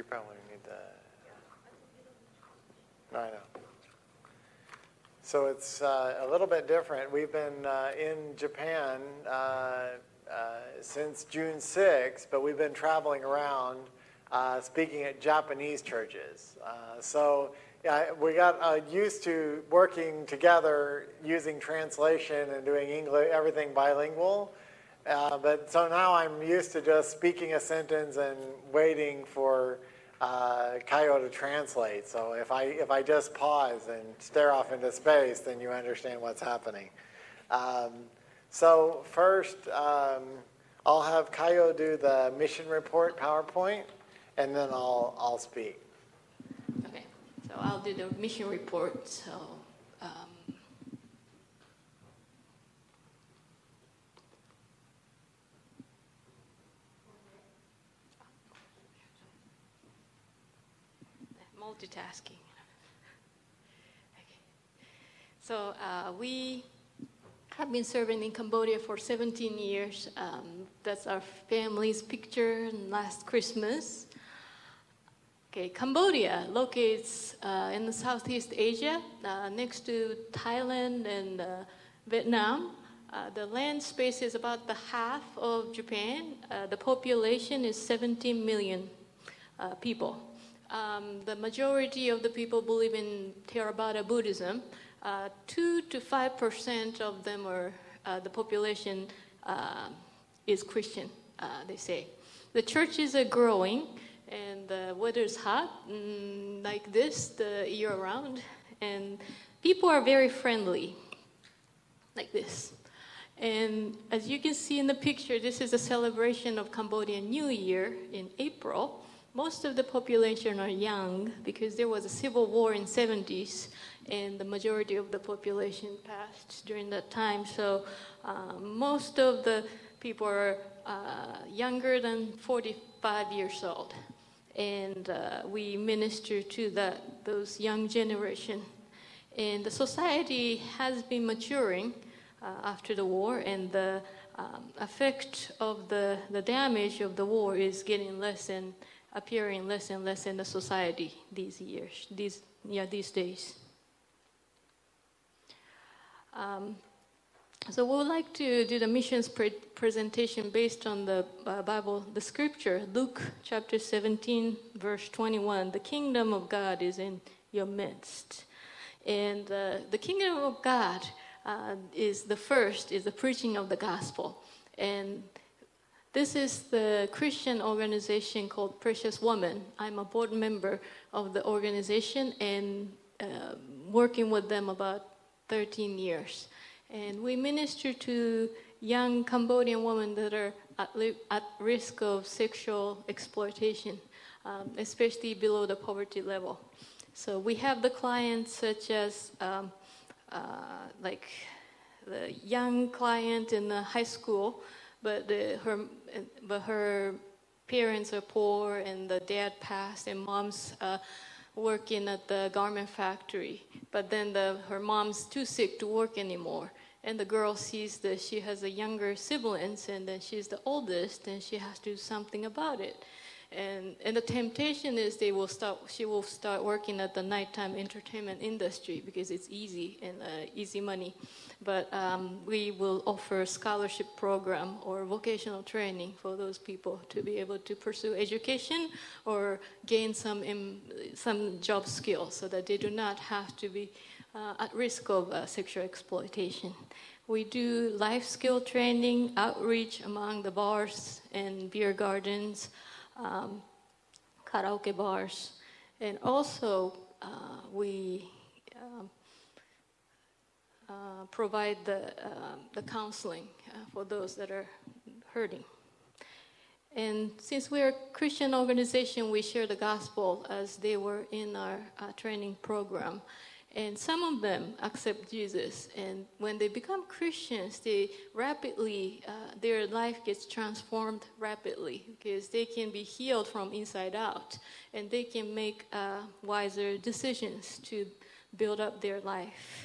You probably need that. No, I know. So it's a little bit different. We've been in Japan since June 6th, but we've been traveling around speaking at Japanese churches. We got used to working together using translation and doing English, everything bilingual. But so now I'm used to just speaking a sentence and waiting for Kayo to translate. So if I just pause and stare off into space, then you understand what's happening. So first, I'll have Kayo do the mission report PowerPoint, and then I'll speak. Okay, so I'll do the mission report. So. Multitasking. Okay. So we have been serving in Cambodia for 17 years. That's our family's picture last Christmas. Okay, Cambodia locates in the Southeast Asia, next to Thailand and Vietnam. The land space is about the half of Japan. The population is 17 million people. The majority of the people believe in Theravada Buddhism. 2 to 5% of them are the population is Christian, they say. The churches are growing, and the weather is hot, like this, the year round, and people are very friendly, like this. And as you can see in the picture, this is a celebration of Cambodian New Year in April. Most of the population are young because there was a civil war in 70s, and the majority of the population passed during that time. So most of the people are younger than 45 years old, and we minister to those young generation. And the society has been maturing after the war, and the effect of the damage of the war is getting less and appearing less and less in the society these days. So we would like to do the missions presentation based on the Bible, the scripture, Luke chapter 17, verse 21. The kingdom of God is in your midst. And the kingdom of God is the preaching of the gospel. And this is the Christian organization called Precious Woman. I'm a board member of the organization and working with them about 13 years. And we minister to young Cambodian women that are at risk of sexual exploitation, especially below the poverty level. So we have the clients such as like the young client in the high school, but her parents are poor, and the dad passed, and mom's working at the garment factory. But then her mom's too sick to work anymore, and the girl sees that she has a younger siblings, and then she's the oldest, and she has to do something about it. And the temptation is she will start working at the nighttime entertainment industry because it's easy and easy money. But we will offer a scholarship program or vocational training for those people to be able to pursue education or gain some job skills so that they do not have to be at risk of sexual exploitation. We do life skill training, outreach among the bars and beer gardens, karaoke bars, and also we provide the counseling for those that are hurting. And since we're a Christian organization, we share the gospel as they were in our training program. And some of them accept Jesus. And when they become Christians, they rapidly, their life gets transformed rapidly because they can be healed from inside out. And they can make wiser decisions to build up their life.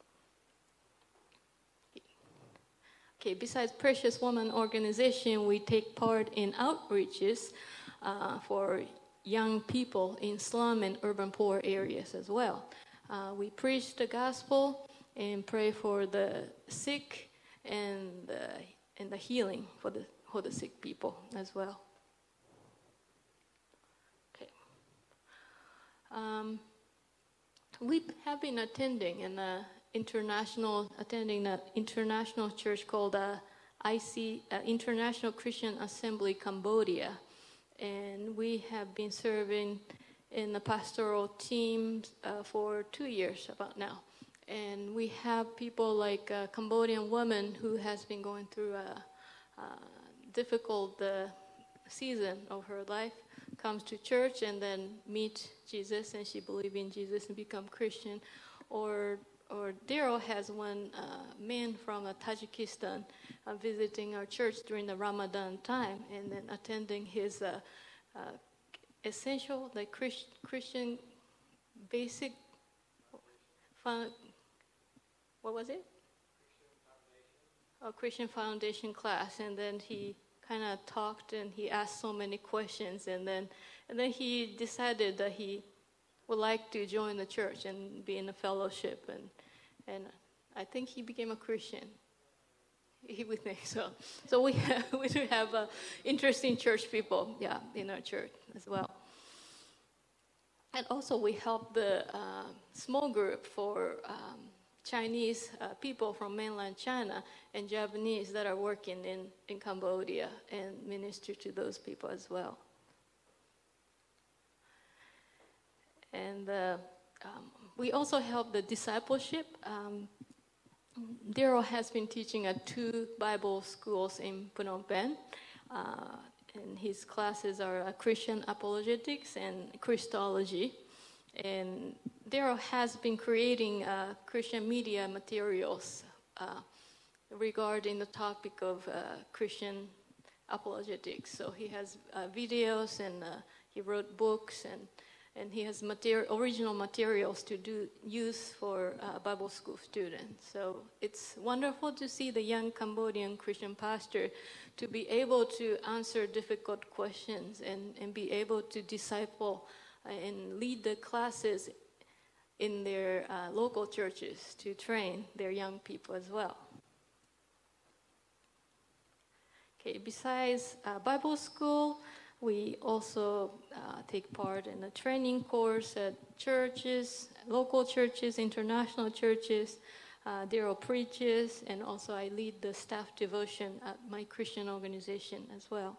Okay, besides Precious Woman organization, we take part in outreaches for young people in slum and urban poor areas as well. We preach the gospel and pray for the sick and the healing for the sick people as well. Okay. We have been attending an international church called International Christian Assembly Cambodia, and we have been serving in the pastoral team for 2 years about now. And we have people like a Cambodian woman who has been going through a difficult season of her life, comes to church and then meet Jesus, and she believes in Jesus and become Christian. Or Daryl has one man from Tajikistan visiting our church during the Ramadan time, and then attending his essential, like Christian basic, what was it? Christian Foundation class, and then he kind of talked and he asked so many questions, and then he decided that he would like to join the church and be in a fellowship, and I think he became a Christian. He would think so. So we do have interesting church people, in our church as well. And also we help the small group for Chinese people from mainland China and Japanese that are working in Cambodia, and minister to those people as well. And we also help the discipleship. Daryl has been teaching at 2 Bible schools in Phnom Penh, and his classes are Christian apologetics and Christology. And Daryl has been creating Christian media materials regarding the topic of Christian apologetics. So he has videos, and he wrote books, and he has original materials to use for Bible school students. So it's wonderful to see the young Cambodian Christian pastor to be able to answer difficult questions and be able to disciple and lead the classes in their local churches to train their young people as well. Okay, besides Bible school, we also take part in a training course at churches, local churches, international churches. Daryl preaches, and also I lead the staff devotion at my Christian organization as well.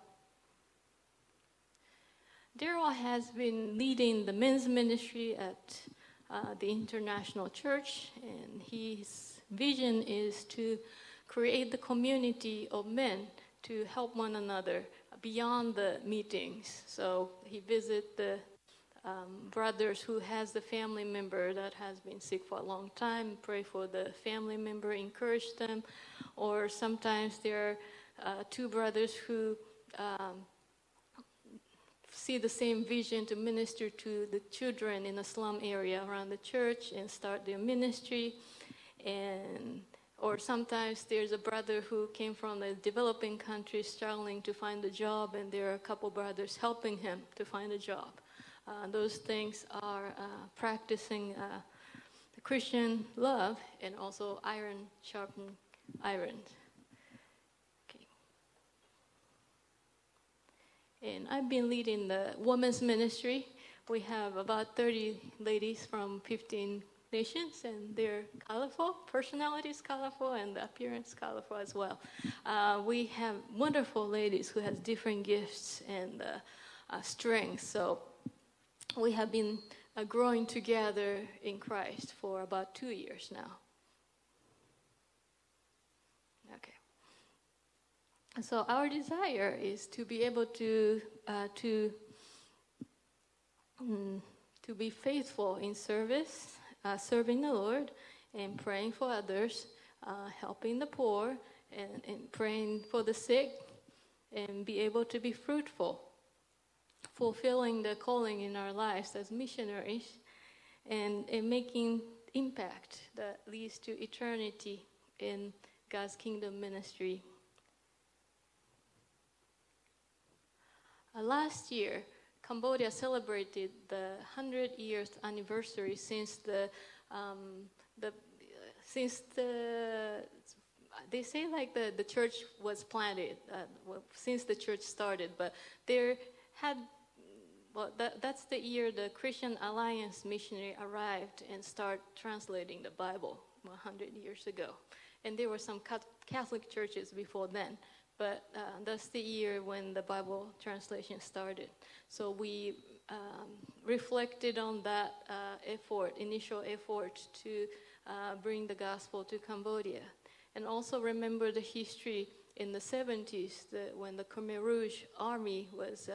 Daryl has been leading the men's ministry at the International Church, and his vision is to create the community of men to help one another beyond the meetings. So he visits the brothers who has the family member that has been sick for a long time, pray for the family member, encourage them. Or sometimes there are 2 brothers who see the same vision to minister to the children in a slum area around the church and start their ministry. Or sometimes there's a brother who came from a developing country struggling to find a job, and there are a couple brothers helping him to find a job. Those things are practicing the Christian love, and also iron sharpen iron. Okay. And I've been leading the women's ministry. We have about 30 ladies from 15 nations, and they're colorful, personalities colorful, and the appearance colorful as well. We have wonderful ladies who has different gifts and strengths. So we have been growing together in Christ for about 2 years now. Okay. So our desire is to be able to be faithful in service, serving the Lord, and praying for others, helping the poor, and praying for the sick, and be able to be fruitful, fulfilling the calling in our lives as missionaries, and making impact that leads to eternity in God's kingdom ministry. Last year, Cambodia celebrated the 100 years anniversary since they say like the church was planted, since the church started, but that's the year the Christian Alliance missionary arrived and started translating the Bible 100 years ago. And there were some Catholic churches before then, but that's the year when the Bible translation started. So we reflected on that initial effort to bring the gospel to Cambodia. And also remember the history in the 70s when the Khmer Rouge army was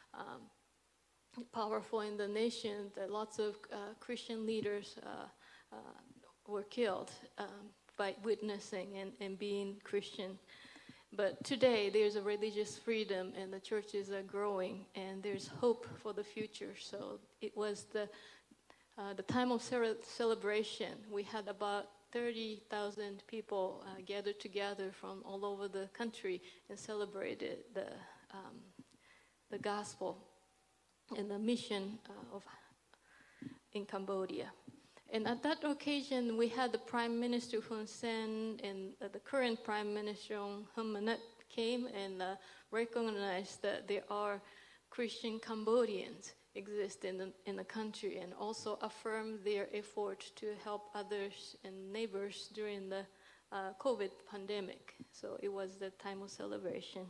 powerful in the nation, that lots of Christian leaders were killed by witnessing and being Christian. But today there's a religious freedom and the churches are growing and there's hope for the future. So it was the time of celebration. We had about 30,000 people gathered together from all over the country and celebrated the gospel and the mission in Cambodia. And at that occasion, we had the Prime Minister Hun Sen and the current Prime Minister Hun Manet came and recognized that there are Christian Cambodians exist in the country, and also affirmed their effort to help others and neighbors during the COVID pandemic. So it was the time of celebration.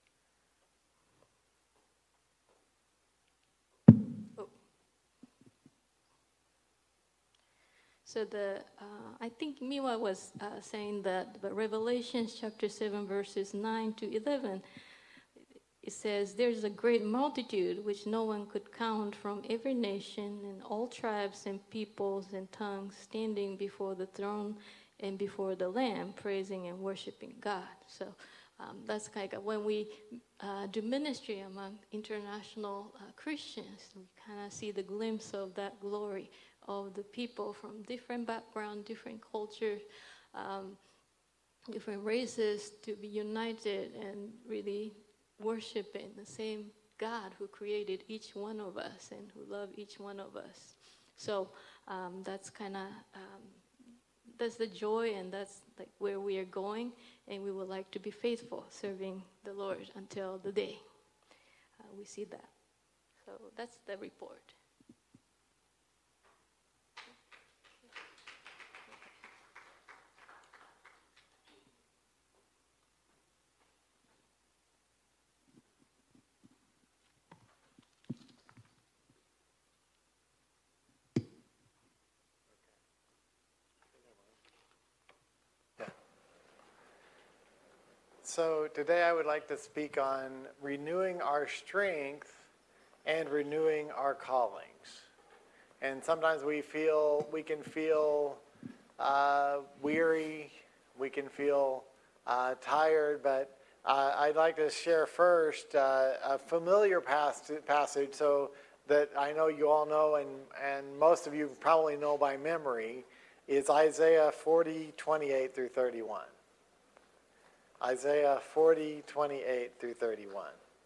So I think Miwa was saying that, but Revelation chapter 7 verses 9 to 11, it says, "There's a great multitude which no one could count from every nation and all tribes and peoples and tongues standing before the throne and before the Lamb, praising and worshiping God." So that's kind of when we do ministry among international Christians, we kind of see the glimpse of that glory of the people from different backgrounds, different cultures, different races, to be united and really worshiping the same God who created each one of us and who loved each one of us. So that's kind of that's the joy, and that's like where we are going, and we would like to be faithful serving the Lord until the day we see that. So that's the report. So today I would like to speak on renewing our strength and renewing our callings. And sometimes we can feel weary, we can feel tired, but I'd like to share first a familiar passage so that I know you all know, and most of you probably know by memory, is Isaiah 40, 28 through 31. Isaiah 40, 28 through 31.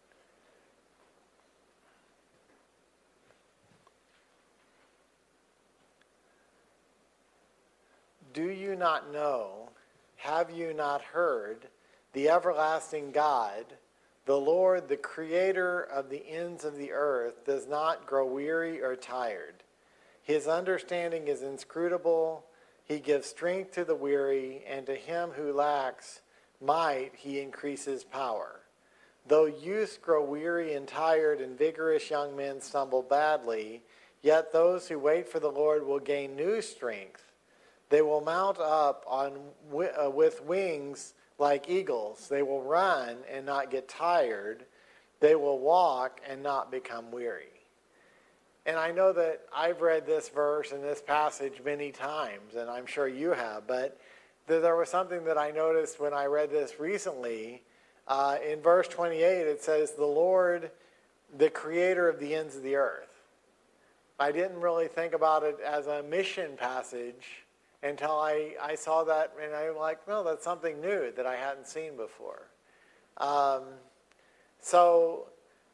Do you not know, have you not heard, the everlasting God, the Lord, the creator of the ends of the earth, does not grow weary or tired. His understanding is inscrutable. He gives strength to the weary, and to him who lacks might he increases power. Though youths grow weary and tired, and vigorous young men stumble badly, yet those who wait for the Lord will gain new strength. They will mount up with wings like eagles. They will run and not get tired. They will walk and not become weary. And I know that I've read this verse and this passage many times, and I'm sure you have, but there was something that I noticed when I read this recently. In verse 28, it says, "The Lord, the creator of the ends of the earth." I didn't really think about it as a mission passage until I saw that, and I'm like, no, that's something new that I hadn't seen before. So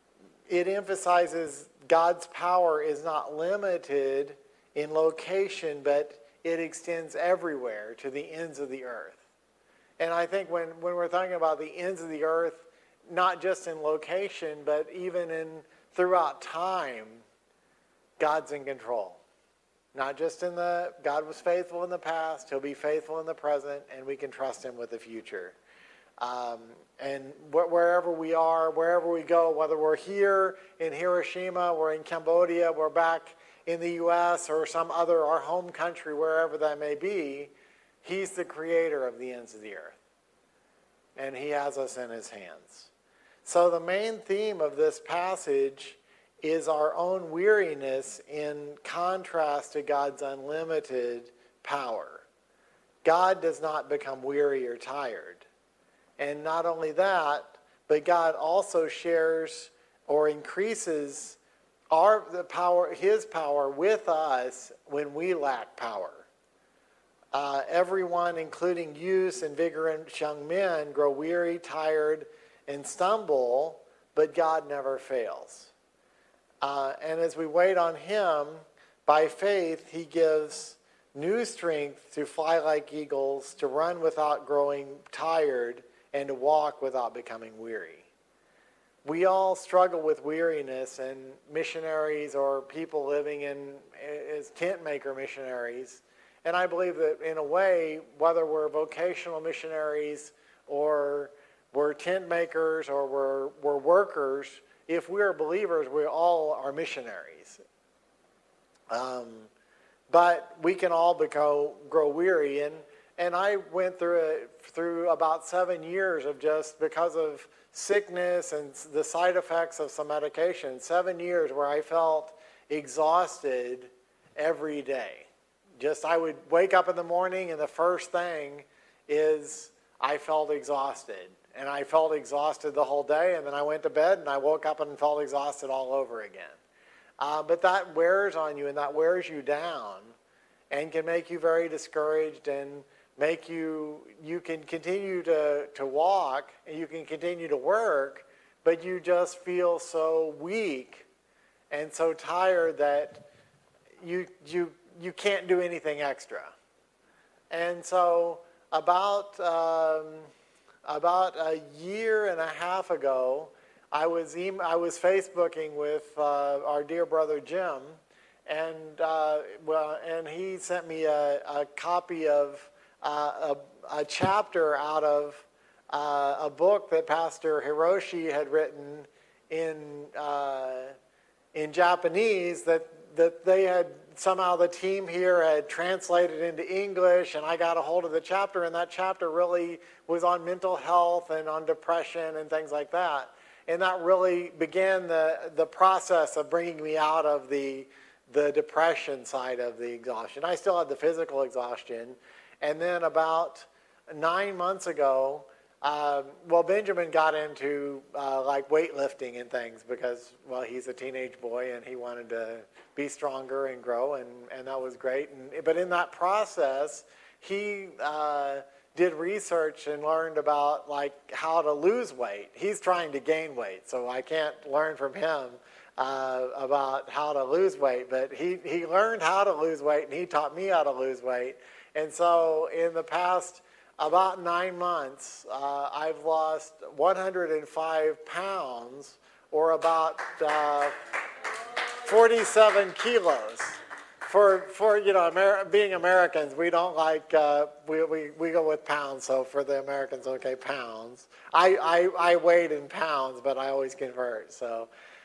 it emphasizes God's power is not limited in location, but it extends everywhere to the ends of the earth. And I think when we're talking about the ends of the earth, not just in location, but even throughout time, God's in control. Not just God was faithful in the past, he'll be faithful in the present, and we can trust him with the future. And wherever we are, wherever we go, whether we're here in Hiroshima, we're in Cambodia, we're back in the U.S. or some other, our home country, wherever that may be, he's the creator of the ends of the earth. And he has us in his hands. So the main theme of this passage is our own weariness in contrast to God's unlimited power. God does not become weary or tired. And not only that, but God also shares or increases his power with us when we lack power. Everyone, including youths and vigorous young men, grow weary, tired, and stumble, but God never fails. And as we wait on him, by faith, he gives new strength to fly like eagles, to run without growing tired, and to walk without becoming weary. We all struggle with weariness, and missionaries or people living as tent maker missionaries. And I believe that in a way, whether we're vocational missionaries or we're tent makers or we're workers, if we're believers, we all are missionaries. But we can all grow weary. And I went through about 7 years of just because of sickness and the side effects of some medication, 7 years where I felt exhausted every day. I would wake up in the morning and the first thing is I felt exhausted. And I felt exhausted the whole day, and then I went to bed and I woke up and felt exhausted all over again. But that wears on you and that wears you down and can make you very discouraged and make you can continue to walk and you can continue to work, but you just feel so weak and so tired that you can't do anything extra. And so about a year and a half ago, I was Facebooking with our dear brother Jim, and he sent me a copy of a chapter out of a book that Pastor Hiroshi had written in Japanese that they had somehow the team here had translated into English, and I got a hold of the chapter, and that chapter really was on mental health and on depression and things like that. And that really began the process of bringing me out of the depression side of the exhaustion. I still had the physical exhaustion. And then about 9 months ago, Benjamin got into like weightlifting and things because, he's a teenage boy and he wanted to be stronger and grow, and that was great. But in that process, he did research and learned about like how to lose weight. He's trying to gain weight, so I can't learn from him about how to lose weight. But he learned how to lose weight, and he taught me how to lose weight. And so in the past about 9 months, I've lost 105 pounds, or about 47 kilos. For being Americans, we don't like we go with pounds. So for the Americans, okay, pounds. I weighed in pounds, but I always convert. So,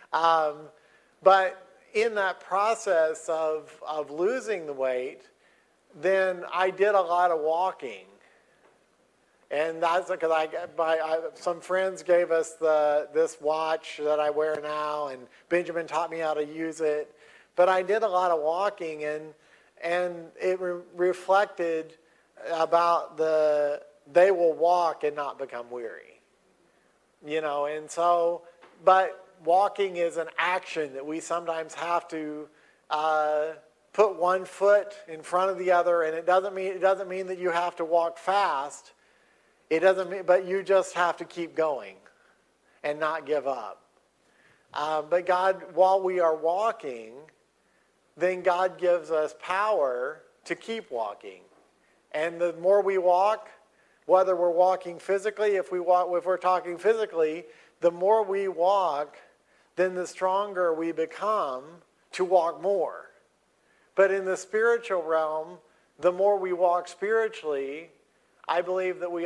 but in that process of losing the weight, then I did a lot of walking. And that's because some friends gave us this watch that I wear now, and Benjamin taught me how to use it. But I did a lot of walking, and it reflected about they will walk and not become weary. And so, but walking is an action that we sometimes have to put one foot in front of the other, and it doesn't mean that you have to walk fast. It doesn't mean, but you just have to keep going and not give up. But God, while we are walking, then God gives us power to keep walking. And the more we walk, whether we're walking physically, if we're talking physically, the more we walk, then the stronger we become to walk more. But in the spiritual realm, the more we walk spiritually, I believe that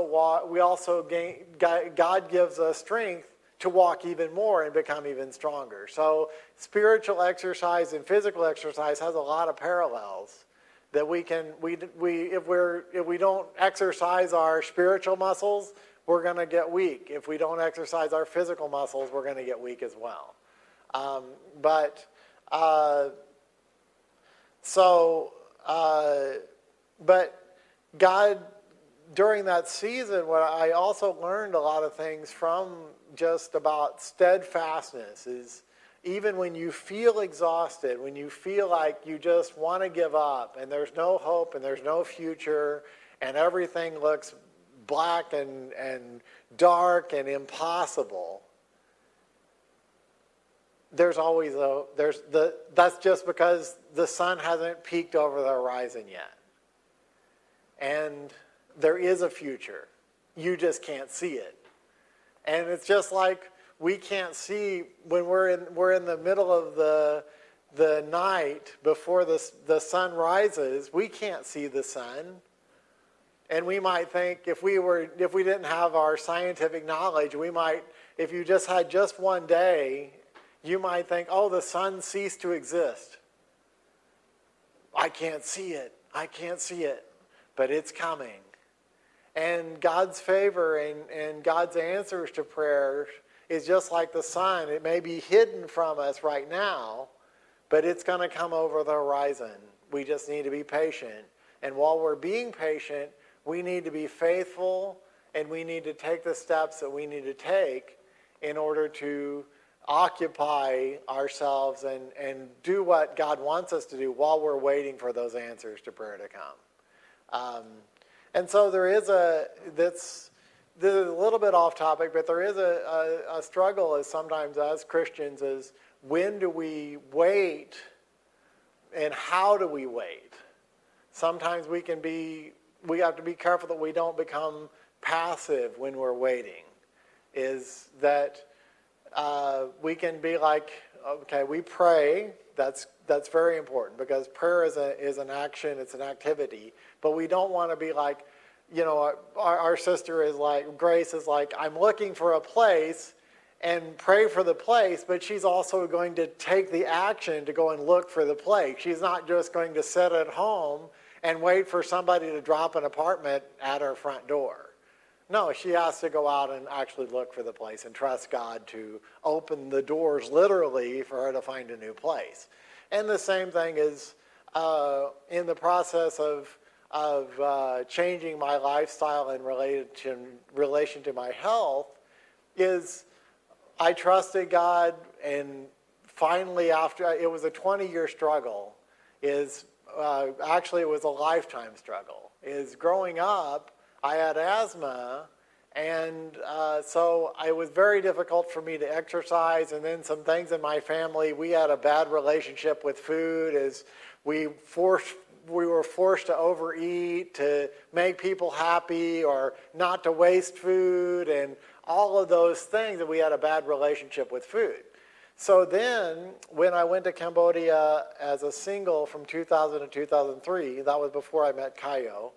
God gives us strength to walk even more and become even stronger. So spiritual exercise and physical exercise has a lot of parallels that if we don't exercise our spiritual muscles, we're going to get weak. If we don't exercise our physical muscles, we're going to get weak as well. But God, during that season, what I also learned a lot of things from just about steadfastness is even when you feel exhausted, when you feel like you just want to give up and there's no hope and there's no future and everything looks black and dark and impossible, that's just because the sun hasn't peaked over the horizon yet. And there is a future. You just can't see it. And it's just like we can't see when we're in the middle of the night before the sun rises, we can't see the sun. And we might think if we didn't have our scientific knowledge, if you just had just one day, you might think, oh, the sun ceased to exist. I can't see it. But it's coming. And God's favor and God's answers to prayers is just like the sun. It may be hidden from us right now, but it's going to come over the horizon. We just need to be patient. And while we're being patient, we need to be faithful and we need to take the steps that we need to take in order to occupy ourselves and do what God wants us to do while we're waiting for those answers to prayer to come. And so this is a little bit off topic, but there is a struggle sometimes as Christians is when do we wait and how do we wait? Sometimes we have to be careful that we don't become passive when we're waiting. Is that we can be like, okay, we pray. That's very important because prayer is an action, it's an activity. But we don't want to be like, our sister is like, Grace is like, I'm looking for a place and pray for the place, but she's also going to take the action to go and look for the place. She's not just going to sit at home and wait for somebody to drop an apartment at her front door. No, she has to go out and actually look for the place and trust God to open the doors literally for her to find a new place. And the same thing is in the process of changing my lifestyle in relation to my health is I trusted God, and finally after, it was a 20-year struggle, actually it was a lifetime struggle, growing up, I had asthma, and so it was very difficult for me to exercise, and then some things in my family, we had a bad relationship with food, we were forced to overeat, to make people happy, or not to waste food, and all of those things, that we had a bad relationship with food. So then, when I went to Cambodia as a single from 2000 to 2003, that was before I met Kayo,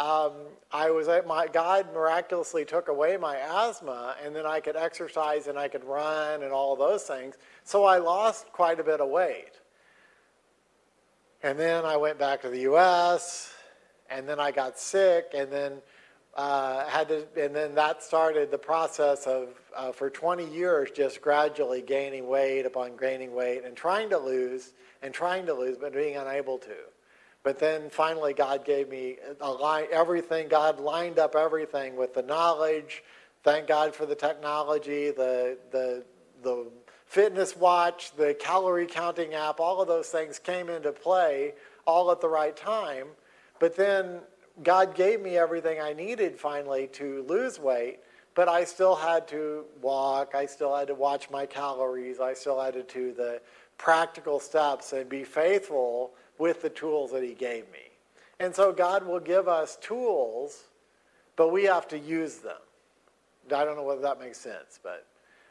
God miraculously took away my asthma, and then I could exercise and I could run and all of those things. So I lost quite a bit of weight. And then I went back to the U.S., and then I got sick, and then and then that started the process of for 20 years just gradually gaining weight upon gaining weight and trying to lose, but being unable to. But then finally God gave me everything. God lined up everything with the knowledge. Thank God for the technology, the fitness watch, the calorie counting app, all of those things came into play all at the right time. But then God gave me everything I needed finally to lose weight, but I still had to walk. I still had to watch my calories. I still had to do the practical steps and be faithful with the tools that he gave me. And so God will give us tools, but we have to use them. I don't know whether that makes sense, but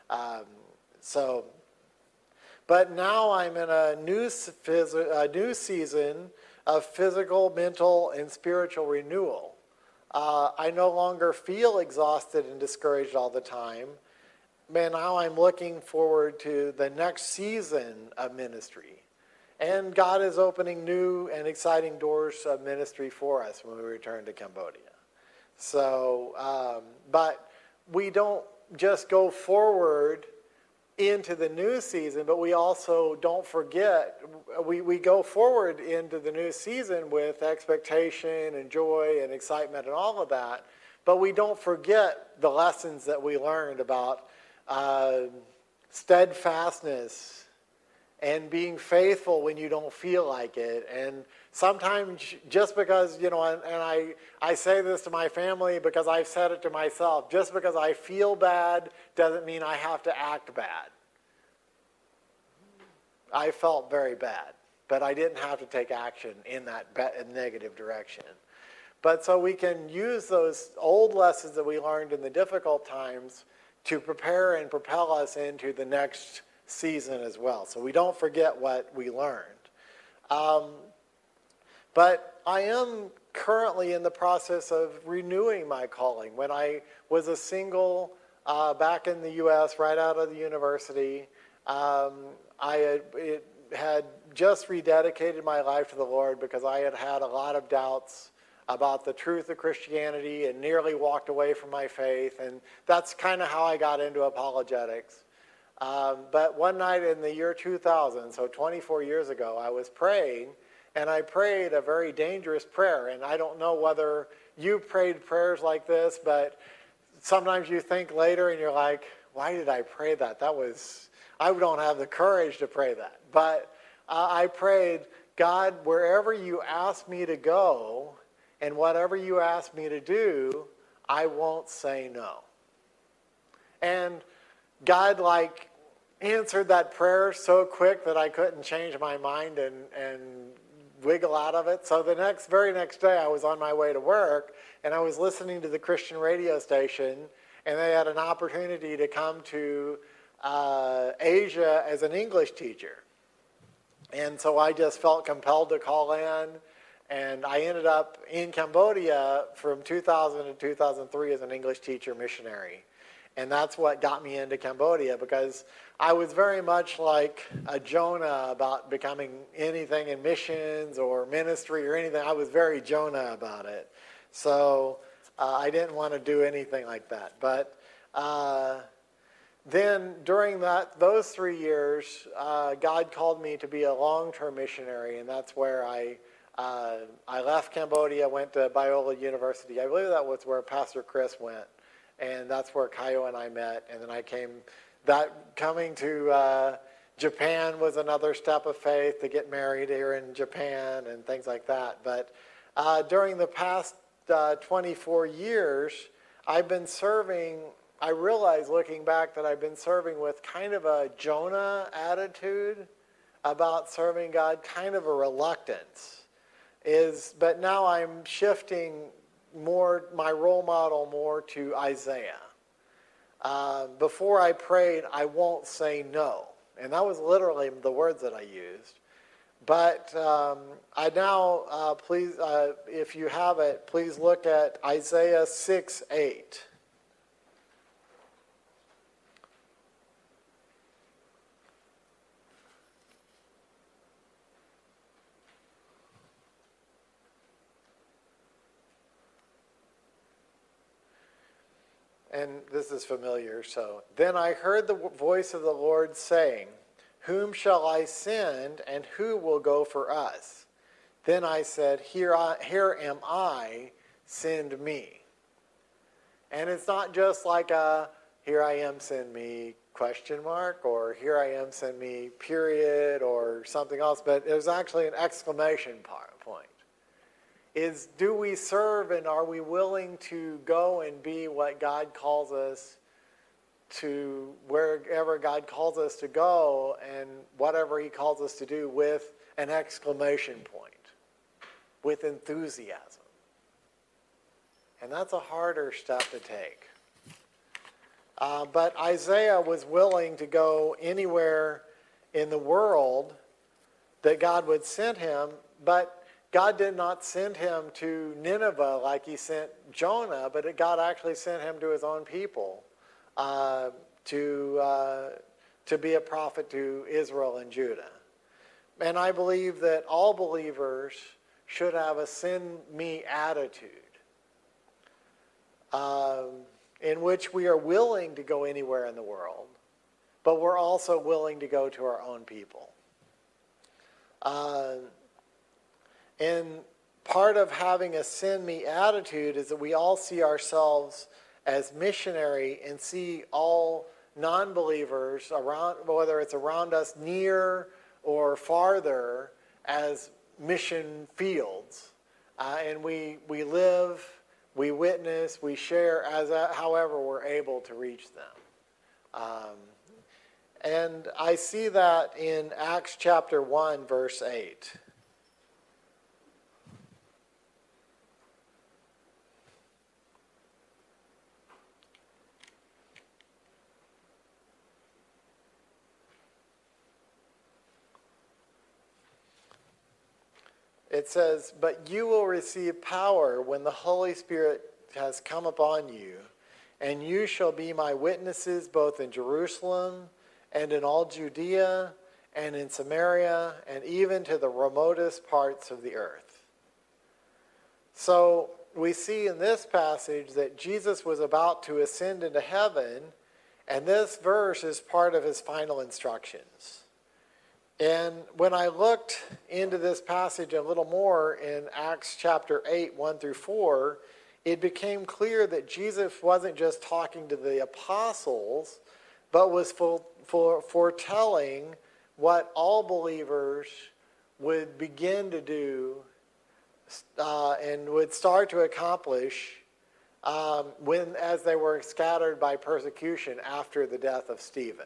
But now I'm in a new season of physical, mental, and spiritual renewal. I no longer feel exhausted and discouraged all the time. Man, now I'm looking forward to the next season of ministry. And God is opening new and exciting doors of ministry for us when we return to Cambodia. So, but we don't just go forward into the new season, but we also don't forget, we go forward into the new season with expectation and joy and excitement and all of that, but we don't forget the lessons that we learned about steadfastness and being faithful when you don't feel like it. And sometimes just because, and I say this to my family because I've said it to myself, just because I feel bad doesn't mean I have to act bad. I felt very bad, but I didn't have to take action in that negative direction. But so we can use those old lessons that we learned in the difficult times to prepare and propel us into the next season as well. So we don't forget what we learned. But I am currently in the process of renewing my calling. When I was a single back in the U.S. right out of the university, I had just rededicated my life to the Lord because I had had a lot of doubts about the truth of Christianity and nearly walked away from my faith. And that's kind of how I got into apologetics. But one night in the year 2000, so 24 years ago, I was praying, and I prayed a very dangerous prayer. And I don't know whether you prayed prayers like this, but sometimes you think later and you're like, why did I pray that? I don't have the courage to pray that. But I prayed, God, wherever you ask me to go and whatever you ask me to do, I won't say no. And God answered that prayer so quick that I couldn't change my mind and wiggle out of it. So the very next day I was on my way to work and I was listening to the Christian radio station, and they had an opportunity to come to Asia as an English teacher. And so I just felt compelled to call in, and I ended up in Cambodia from 2000 to 2003 as an English teacher missionary. And that's what got me into Cambodia, because I was very much like a Jonah about becoming anything in missions or ministry or anything. I was very Jonah about it. So I didn't want to do anything like that. But then during those 3 years, God called me to be a long-term missionary, and that's where I left Cambodia, went to Biola University. I believe that was where Pastor Chris went, and that's where Kayo and I met. And then coming to Japan was another step of faith to get married here in Japan and things like that. But during the past 24 years, I've been serving. I realize looking back that I've been serving with kind of a Jonah attitude about serving God, kind of a reluctance. But now I'm shifting my role model more to Isaiah. Before I prayed, I won't say no. And that was literally the words that I used. But I now, please, if you have it, please look at Isaiah 6:8. And this is familiar. So, then I heard the voice of the Lord saying, "Whom shall I send, and who will go for us?" Then I said, Here am I, send me." And it's not just like a, "Here I am, send me," ? Or "Here I am, send me," period, or something else. But it was actually an exclamation point. is, do we serve and are we willing to go and be what God calls us to, wherever God calls us to go and whatever he calls us to do with an exclamation point, with enthusiasm. And that's a harder step to take. But Isaiah was willing to go anywhere in the world that God would send him, but God did not send him to Nineveh like he sent Jonah, but God actually sent him to his own people to be a prophet to Israel and Judah. And I believe that all believers should have a send me attitude in which we are willing to go anywhere in the world, but we're also willing to go to our own people. And part of having a send me attitude is that we all see ourselves as missionary and see all non-believers around, whether it's around us near or farther, as mission fields. And we live, we witness, we share however we're able to reach them. And I see that in Acts chapter 1, verse 8. It says, "But you will receive power when the Holy Spirit has come upon you, and you shall be my witnesses both in Jerusalem and in all Judea and in Samaria and even to the remotest parts of the earth." So we see in this passage that Jesus was about to ascend into heaven, and this verse is part of his final instructions. And when I looked into this passage a little more in Acts chapter 8, 1 through 4, it became clear that Jesus wasn't just talking to the apostles, but was foretelling what all believers would begin to do and would start to accomplish as they were scattered by persecution after the death of Stephen.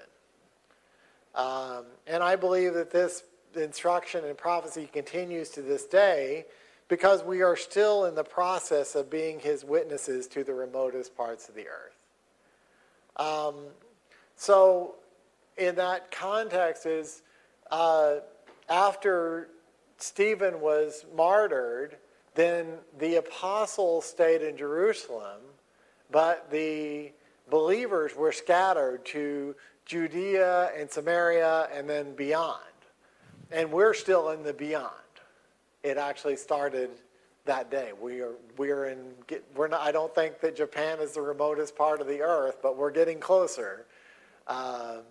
And I believe that this instruction and prophecy continues to this day because we are still in the process of being his witnesses to the remotest parts of the earth. So in that context is after Stephen was martyred, then the apostles stayed in Jerusalem, but the believers were scattered to Judea and Samaria and then beyond. And we're still in the beyond. It actually started that day. I don't think that Japan is the remotest part of the earth, but we're getting closer. But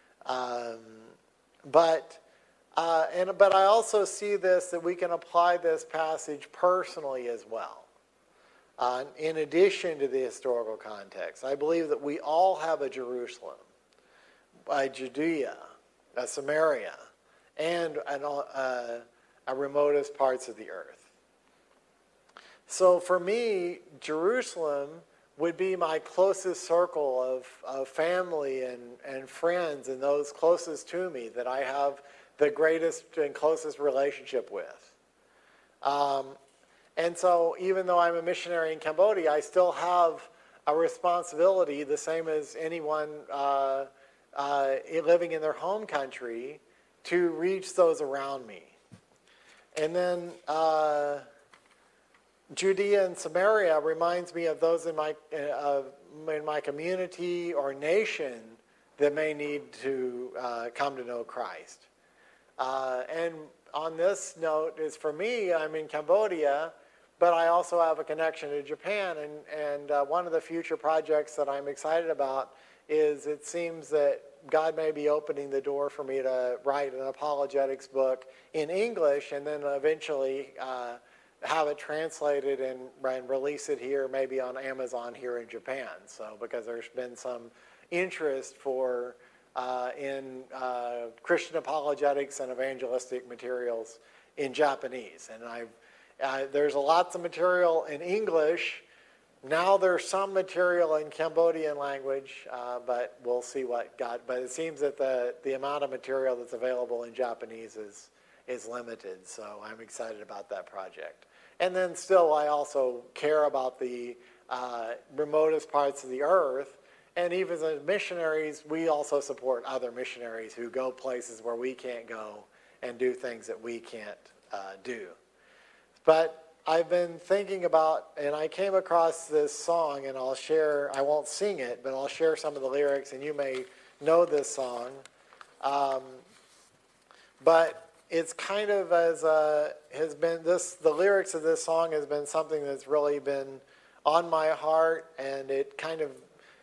I also see this, that we can apply this passage personally as well. In addition to the historical context, I believe that we all have a Jerusalem, a Judea, a Samaria, and a remotest parts of the earth. So for me, Jerusalem would be my closest circle of family and friends and those closest to me that I have the greatest and closest relationship with. And so even though I'm a missionary in Cambodia, I still have a responsibility, the same as anyone living in their home country, to reach those around me. And then Judea and Samaria reminds me of those in my community or nation that may need to come to know Christ. And on this note is, for me, I'm in Cambodia, but I also have a connection to Japan. And one of the future projects that I'm excited about is, it seems that God may be opening the door for me to write an apologetics book in English and then eventually have it translated and release it here, maybe on Amazon here in Japan. So because there's been some interest in Christian apologetics and evangelistic materials in Japanese. And There's lots of material in English. Now there's some material in Cambodian language, but we'll see what God. But it seems that the amount of material that's available in Japanese is limited. So I'm excited about that project. And then still, I also care about the remotest parts of the earth. And even as missionaries, we also support other missionaries who go places where we can't go and do things that we can't do. But I've been thinking about, and I came across this song, and I'll share, I won't sing it, but I'll share some of the lyrics, and you may know this song. But it's kind of the lyrics of this song has been something that's really been on my heart, and it kind of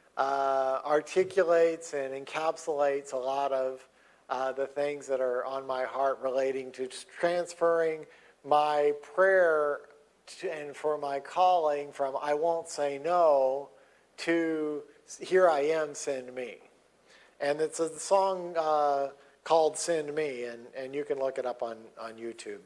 articulates and encapsulates a lot of the things that are on my heart relating to transferring my prayer and for my calling from I won't say no to here I am, send me. And it's a song called Send Me, and you can look it up on YouTube.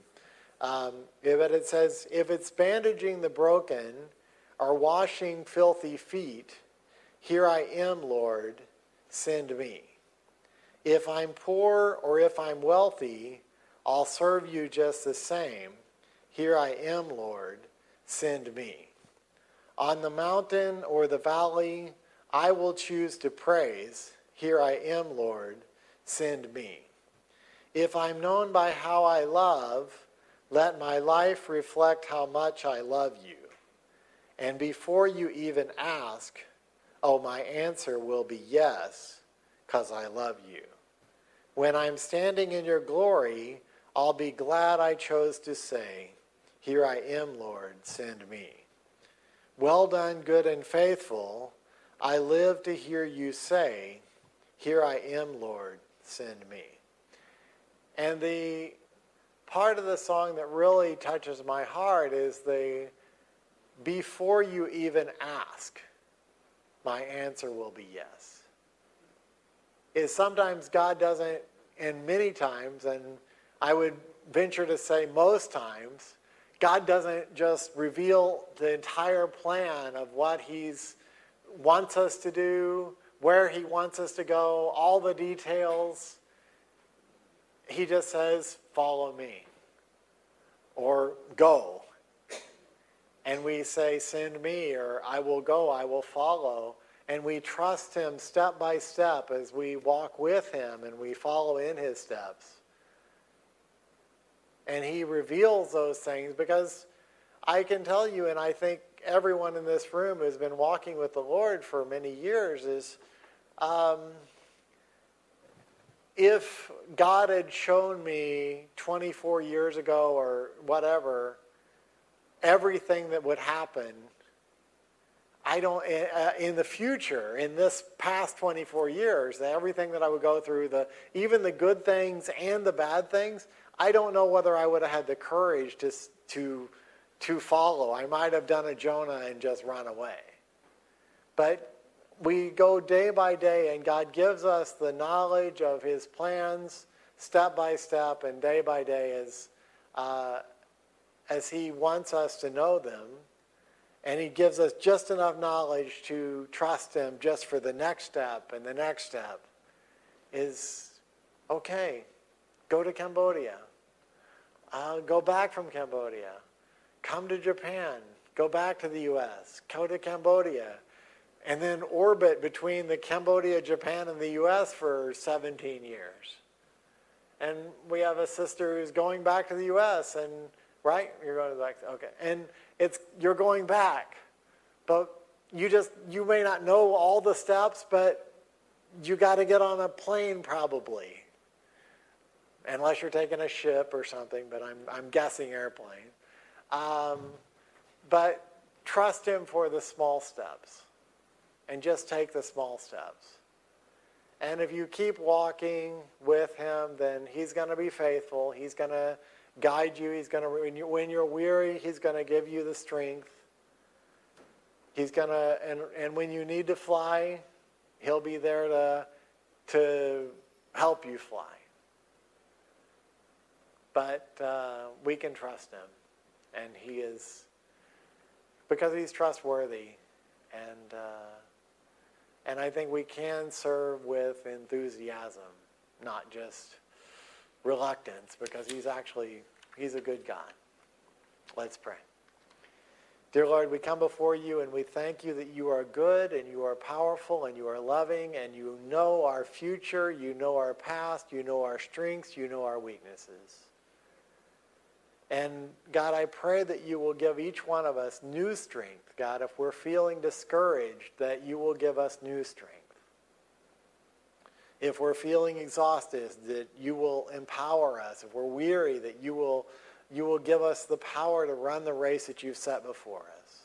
But it says, if it's bandaging the broken or washing filthy feet, here I am, Lord, send me. If I'm poor or if I'm wealthy, I'll serve you just the same. Here I am, Lord, send me. On the mountain or the valley, I will choose to praise. Here I am, Lord, send me. If I'm known by how I love, let my life reflect how much I love you. And before you even ask, oh, my answer will be yes, 'cause I love you. When I'm standing in your glory, I'll be glad I chose to say, here I am, Lord, send me. Well done, good and faithful. I live to hear you say, here I am, Lord, send me. And the part of the song that really touches my heart is the before you even ask, my answer will be yes. Is sometimes God doesn't, and many times, and I would venture to say most times, God doesn't just reveal the entire plan of what He wants us to do, where He wants us to go, all the details. He just says, follow me, or go. And we say, send me, or I will go, I will follow. And we trust Him step by step as we walk with Him and we follow in His steps. And He reveals those things because I can tell you, and I think everyone in this room who's been walking with the Lord for many years is, if God had shown me 24 years ago or whatever, everything that would happen, I don't, in the future, in this past 24 years, everything that I would go through, even the good things and the bad things, I don't know whether I would have had the courage to follow. I might have done a Jonah and just run away. But we go day by day, and God gives us the knowledge of His plans step by step and day by day as He wants us to know them. And He gives us just enough knowledge to trust Him just for the next step. And the next step is, okay, go to Cambodia. Go back from Cambodia. Come to Japan. Go back to the U.S. Go to Cambodia. And then orbit between the Cambodia, Japan, and the U.S. for 17 years. And we have a sister who's going back to the U.S. and, right? You're going back, okay. And you're going back. But you may not know all the steps, but you got to get on a plane probably. Unless you're taking a ship or something, but I'm guessing airplane. But trust Him for the small steps. And just take the small steps. And if you keep walking with Him, then He's going to be faithful. He's going to guide you. He's going to, when you're weary, He's going to give you the strength. He's going to, and when you need to fly, He'll be there to help you fly. But we can trust Him. And because he's trustworthy, and I think we can serve with enthusiasm, not just reluctance, because he's a good God. Let's pray. Dear Lord, we come before you and we thank you that you are good and you are powerful and you are loving and you know our future, you know our past, you know our strengths, you know our weaknesses. And God, I pray that you will give each one of us new strength. God, if we're feeling discouraged, that you will give us new strength. If we're feeling exhausted, that you will empower us. If we're weary, that you will give us the power to run the race that you've set before us.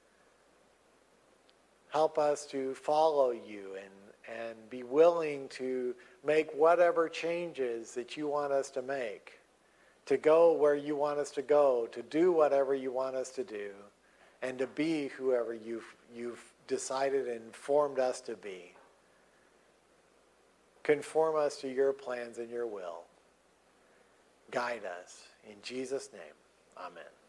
Help us to follow you and be willing to make whatever changes that you want us to make, to go where you want us to go, to do whatever you want us to do, and to be whoever you've decided and formed us to be. Conform us to your plans and your will. Guide us. In Jesus' name, amen.